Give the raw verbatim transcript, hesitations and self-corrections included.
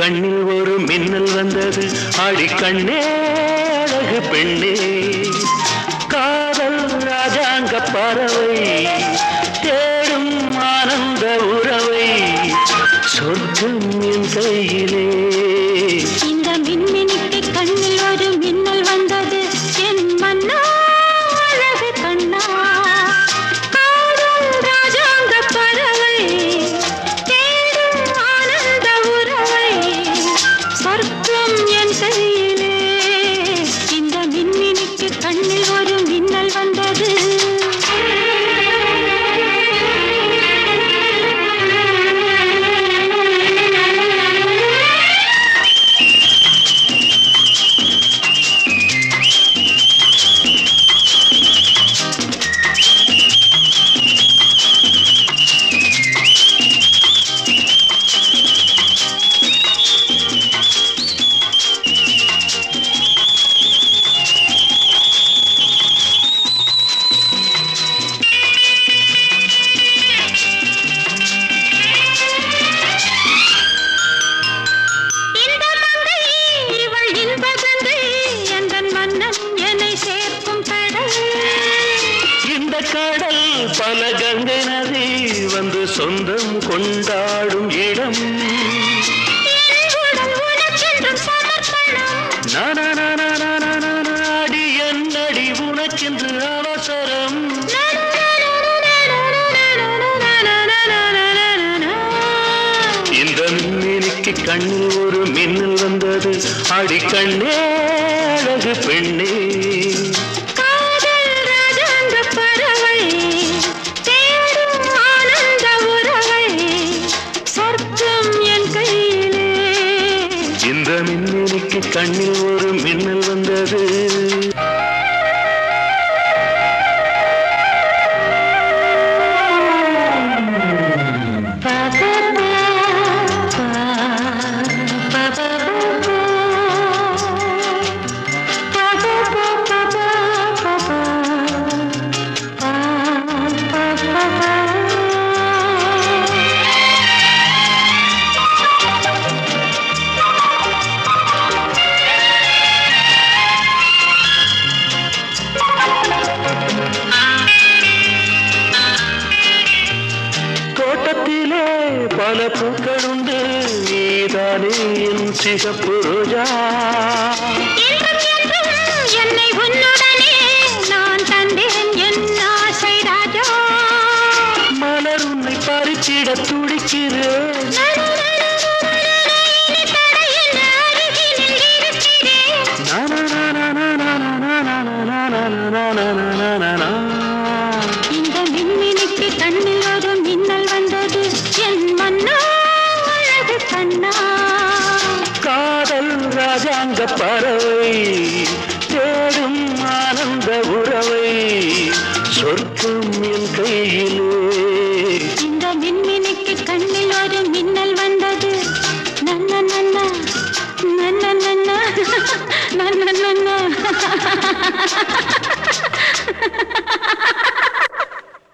கண்ணில் ஒரு மின்னல் வந்தது ஆடி கண்ணே அழகு பெண்ணே காதல் ராஜாங்க பறவை தேடும் ஆனந்த உறவை சொர்க்கம் என் கையிலே இந்த மின்மினிக்கு கண்ணில் ஒரு மின்னல் வந்தது என் மன்னா அழகு கண்ணா காதல் ராஜாங்க பறவை தேடும் ஆனந்த உறவை சொர்க்கம் என் கையிலே இந்த மின்மினிக்கு கண்ணில் ஒரு மின்னல் வந்தது கடல் பல கங்கை நதி வந்து சொந்தம் கொண்டாடும் இடம் நாடி என்னடி உனக்கென்று அவசரம் இந்த மின்னிக்கு கண்ணில் ஒரு மின்னல் வந்தது அடி கண்ணே அழகு பெண்ணே இந்த மின்னிக்கு கண்ணில் ஒரு மின்னல் வந்தது பல பூக்கள் உண்டு நீதானே என் சிகப்பு ரோஜா என்னை உன்னுடனே நான் தந்தேன் என் ஆசை ராஜா மலர் உன்னை பறிச்சிட துடிக்கிறேன் இந்த மின்மினிக்கு கண்ணில் ஒரு மின்னல் வந்தது என் மன்னா அழகு கண்ணா காதல் ராஜாங்க பறவை தேடும் ஆனந்த உறவை சொர்க்கம் என் கையிலே